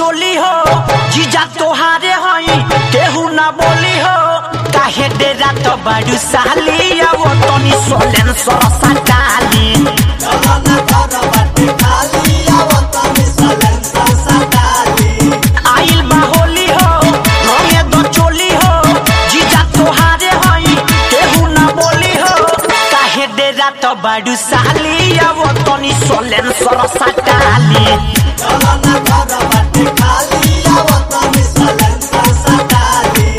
चोली हो जीजा तोहारे हई केहू ना बोली हो काहे डेरा तो बड़ू साली अब तनी सोलेन सरसा डाली चलो ना घर बाटे खाली अब तनी सोलेन सरसा डाली आइल बा होली हो रंगे दो चोली हो जीजा तोहारे हई केहू ना बोली हो काहे डेरा तो बड़ू साली अब तनी सोलेन सरसा डाली चलो ना घर बाटे खाली अब तनी सोलेन सरसा डाली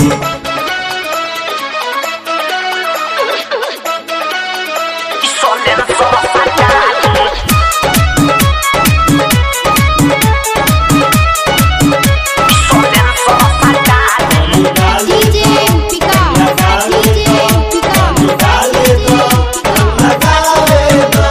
सोलेन सरसा डाली सोलेन सरसा डाली DJ Pika लगावे दो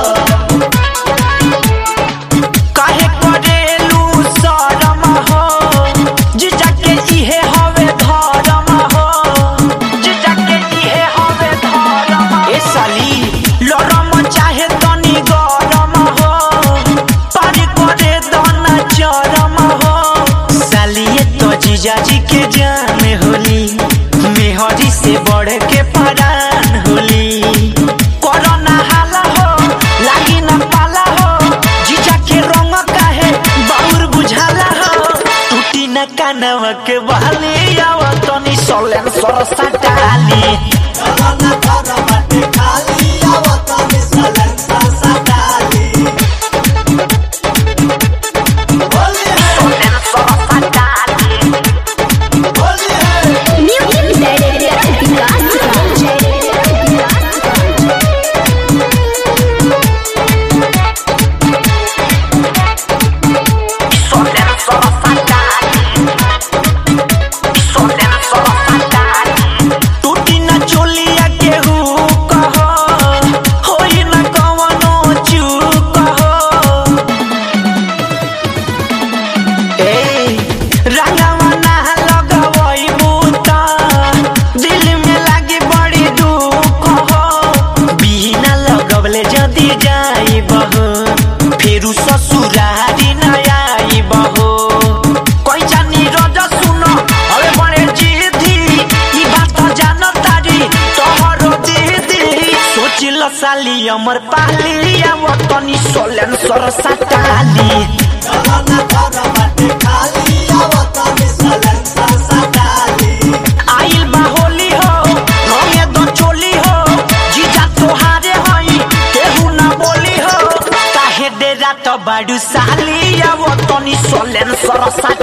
काहे करेलू शरम हो जीजा के इहे हवे धर्म हो जीजा के इहे हवे धर्म ए साली लरम चाहे तनी गरम हो पारी करे दना चरम हो साली तो जीजा जी के जान होली मेहरी से बढ़ के परान होली कोरोना हाला हो लागी न पाला हो जीजा के रंग काहे बाउर बुझाला हो टूटी न कानवा के बहाली आव तनी सोलेन सरसा डाली चलो ना घर बाटे खाली आव तनी सोलेन सरसा डाली सोलेन सरसा डाली Music Director Pika सोलेन सरसा डाली सोलेन सरसा डाली टूटी न चोलिया केहू कहो होई न कवनो चूक हो ए रंगवा ना लगवई बूता दिल में लागी बड़ी दुख हो बिना लगवले जदी जाई बहो फेरू ससुरारी न आई बहो कोई जानी रोज सुनो अबे बड़े जीदी ई बात तो जानो तारी तोहरो दीदी सोच ल साली अमर पाली अब तनी सोलेन सरसा डाली चलो ना घर बाटे खाली अब तनी सोलेन सरसा डाली आइल बा होली हो रंगे दो चोली हो जीजा तोहारे हई केहू ना बोली हो काहे डेरा तो बड़ू साली अब तनी सोलेन सरसा